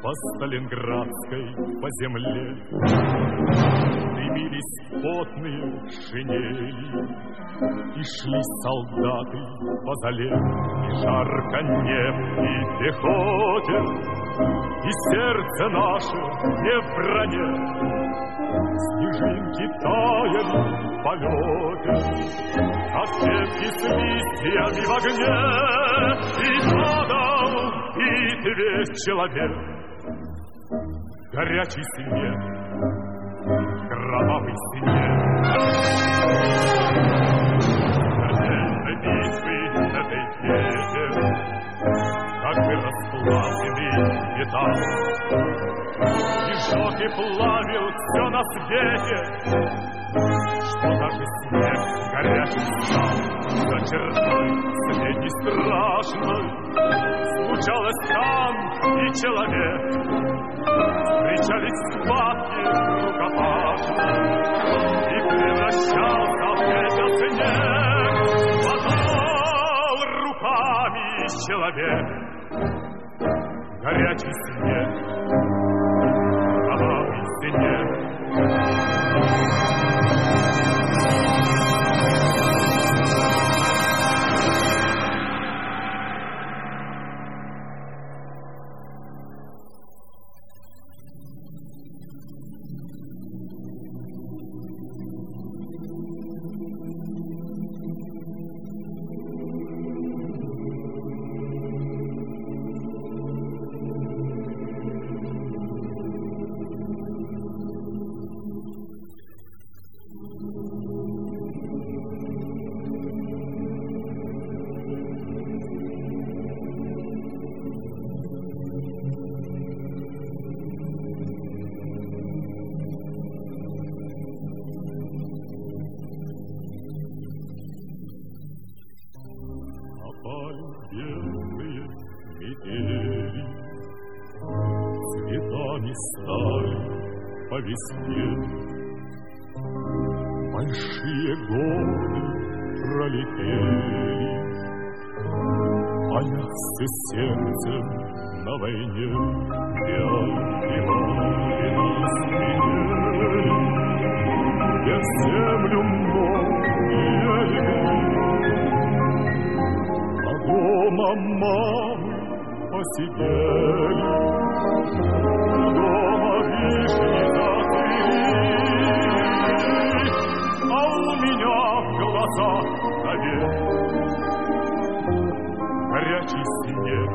по Сталинградской, по земле дымились потные шинели, и шли солдаты по зале, и жарко нефти пехоте, и сердце наше не в броне. Снежинки таяли в полете, как ветки с листьями в огне, и падал бит весь человек. Горячий снег, кровавый снег. Смертельной битвы этой ветер, как бы расплавленный металл, и жёг и плавил все на свете, что даже снег горячий стал. За чертой средней страшной случалось там и человек, встречались схватки рукопашные, и превращался в ветер снег, хватал руками человек. Горячий снег, кровавый снег. Белые метели цветами стали по весне. Большие годы пролетели, а я с сердцем на войне. Пялки на спине, я землю многие игры, дома мамы посидели, дома вишни зацвели, а у меня в глазах навек горячий снег.